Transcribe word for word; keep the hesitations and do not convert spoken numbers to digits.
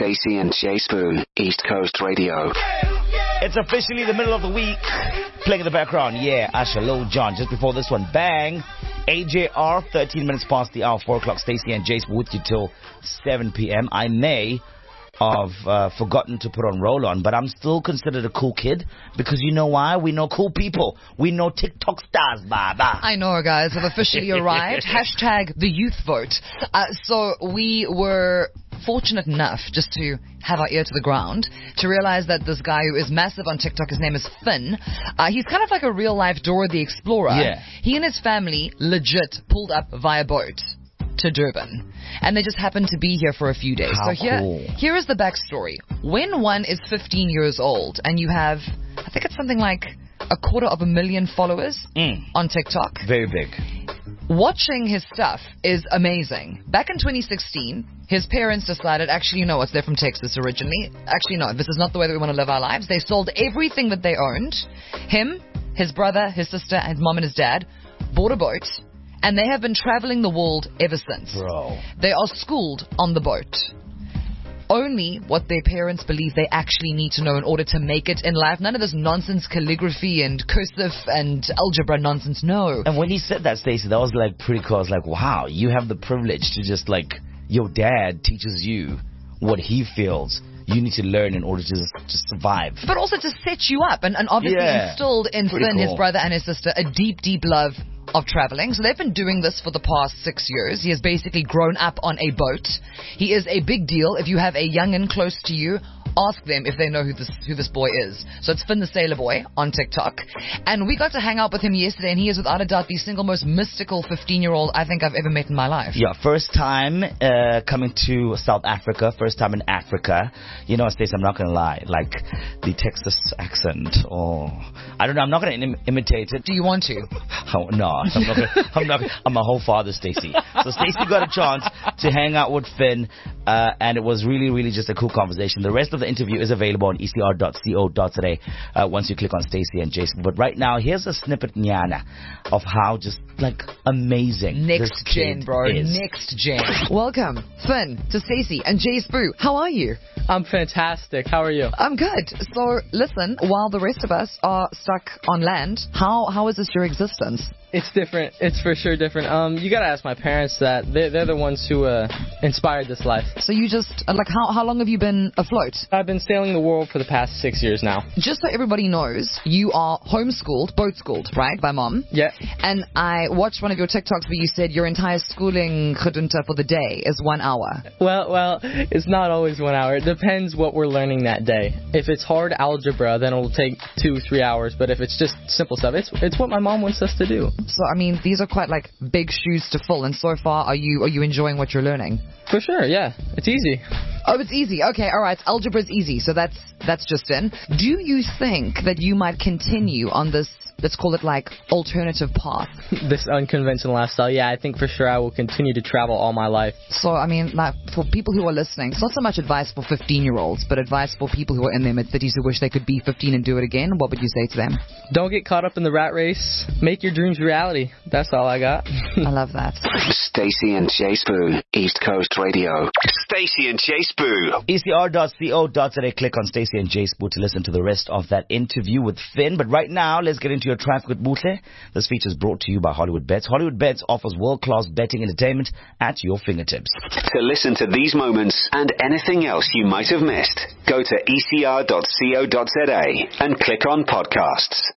Stacey and Jay Spoon, East Coast Radio. It's officially the middle of the week. Playing in the background, yeah, Usher, Lil Jon. Just before this one, bang. A J R, thirteen minutes past the hour, four o'clock. Stacey and Jay Spoon with you till seven p.m. I may have uh, forgotten to put on roll on, but I'm still considered a cool kid because you know why? We know cool people. We know TikTok stars, baba. I know, guys, have officially arrived. Hashtag the youth vote. Uh, so we were fortunate enough just to have our ear to the ground to realize that this guy who is massive on TikTok, his name is Finn. Uh, he's kind of like a real life Dora the Explorer. Yeah. He and his family legit pulled up via boat to Durban, and they just happened to be here for a few days. How so here, cool. here is the backstory. When one is fifteen years old and you have, I think it's something like a quarter of a million followers Mm. on TikTok, Very big. watching his stuff is amazing. Back in twenty sixteen, his parents decided, actually, you know what, they're from Texas originally. Actually, no, this is not the way that we want to live our lives. They sold everything that they owned. Him, his brother, his sister, his mom and his dad bought a boat, and they have been traveling the world ever since. Bro. They are schooled on the boat. Only what their parents believe they actually need to know in order to make it in life. None of this nonsense calligraphy and cursive and algebra nonsense. No. And when he said that, Stacey, that was like pretty cool. I was like, wow, you have the privilege to just like, your dad teaches you what he feels you need to learn in order to just, just survive. But also to set you up and, and obviously Yeah. instilled in Pretty Finn, cool. his brother and his sister, a deep, deep love of traveling. So they've been doing this for the past six years. He has basically grown up on a boat. He is a big deal. If you have a youngin' close to you, ask them if they know who this who this boy is. So it's Finn the Sailor Boy on TikTok. And we got to hang out with him yesterday, and he is without a doubt the single most mystical fifteen-year-old I think I've ever met in my life. Yeah, first time uh, coming to South Africa, first time in Africa. You know, Stacey, I'm not going to lie, like the Texas accent, or I don't know, I'm not going to Im- imitate it. Do you want to? Oh, no, I'm not. Gonna, I'm not. Gonna, I'm a whole father, Stacey. So Stacey got a chance to hang out with Finn, uh, and it was really, really just a cool conversation. The rest of the interview is available on e c r dot co dot za uh, once you click on Stacey and Jason. But right now, here's a snippet, Nyana, of how just like amazing Next this gen, kid bro. is. Next gen. Welcome, Finn, to Stacey and Jay Spoo. How are you? I'm fantastic. How are you? I'm good. So, listen, while the rest of us are stuck on land, how how is this your existence? It's different. It's for sure different. Um, you gotta ask my parents that. They're, they're the ones who uh, inspired this life. So you just, uh, like, how, how long have you been afloat? I've been sailing the world for the past six years now. Just so everybody knows, you are homeschooled, boat schooled, right, by mom? Yeah. And I watched one of your TikToks where you said your entire schooling gedunta for the day is one hour. Well, well, it's not always one hour. It depends what we're learning that day. If it's hard algebra, then it'll take two, three hours. But if it's just simple stuff, it's it's what my mom wants us to do. So, I mean, these are quite, like, big shoes to fill. And so far, are you are you enjoying what you're learning? For sure, yeah. It's easy. Oh, it's easy. Okay, all right. Algebra's easy, so that's that's just in. Do you think that you might continue on this, let's call it like alternative path? This unconventional lifestyle, yeah, I think for sure I will continue to travel all my life. So, I mean, like, for people who are listening, it's not so much advice for fifteen-year-olds, but advice for people who are in their mid-thirties who wish they could be fifteen and do it again. What would you say to them? Don't get caught up in the rat race. Make your dreams reality. That's all I got. I love that. Stacey and Jay Spoon, East Coast Radio. Stacey and Jay Spoon. e c r dot co dot za. Click on Stacey and Jay Spoon to listen to the rest of that interview with Finn. But right now, let's get into your traffic with Buhle. This feature is brought to you by Hollywood Bets. Hollywood Bets offers world-class betting entertainment at your fingertips. To listen to these moments and anything else you might have missed, go to e c r dot co dot za and click on podcasts.